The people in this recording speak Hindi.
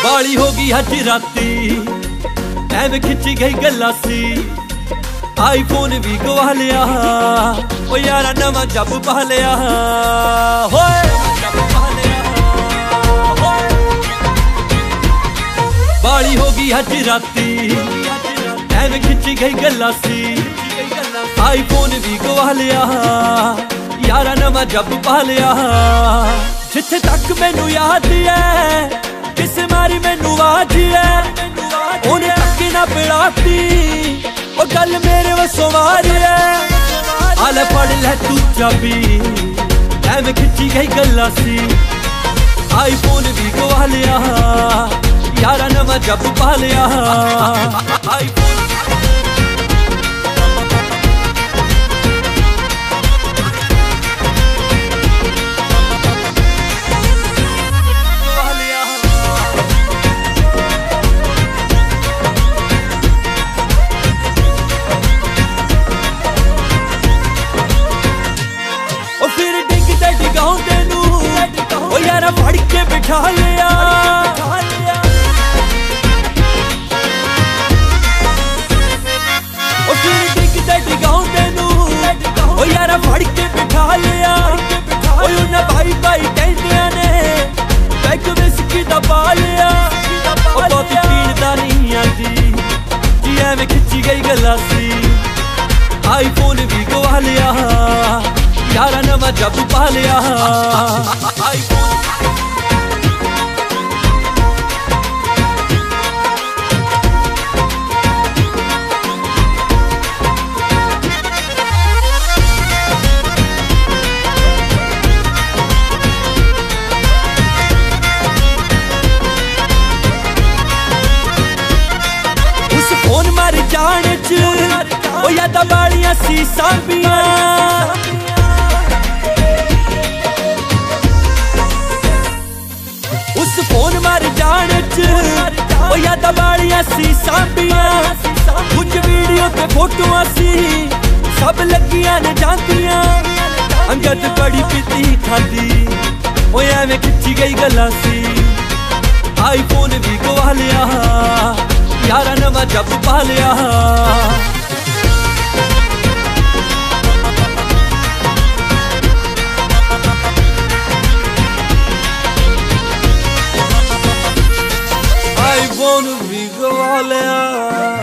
बाली हो गई हज राती एवं खिंची गई गलासी आईफोन भी गवा लिया ओ यारा नवा जब पा लिया बाली हो गई हज राती एवं खिंची गई गलासी आईफोन भी गवा लिया यारा नवा जब पा लिया जिथे तक मैनू याद है किस मारी मैनू आवाज है उन्हें तक ना पिड़ाती ओ गल मेरे वसों मारी है आले पढ़ ले तू चाबी एवं खिंची गई गलासी आईफोन भी गवा लिया यारा नवा जब पा लिया आईफोन ओ यारा फड़ के बिठा लिया ओ फिर डिगदे डिगाउंदे नू ओ यारा फड़ के बिठा लिया ओ उन्हें भाई भाई कहंदियां ने पैग विस्की दा पा लिया ओ बहुत पींदा नहीं आंदी जी एवें खिंची गई गलासी आईफोन भी गवा लिया यारा नवा जब पा लिया उस फोन मार जाने च ओ यादा बालियां सी सांबियां उस फोन मार जाने च ओ यादा बालियां सी सांबियां कुछ वीडियो ते फोटोआं सी सब लगियां ने जांदियां अंगद बड़ी पीती खादी ओ एवें खिंची गई गलासी आईफोन भी गवा लिया यारा नवा जब पा लिया आईफोन भी गवा लिया।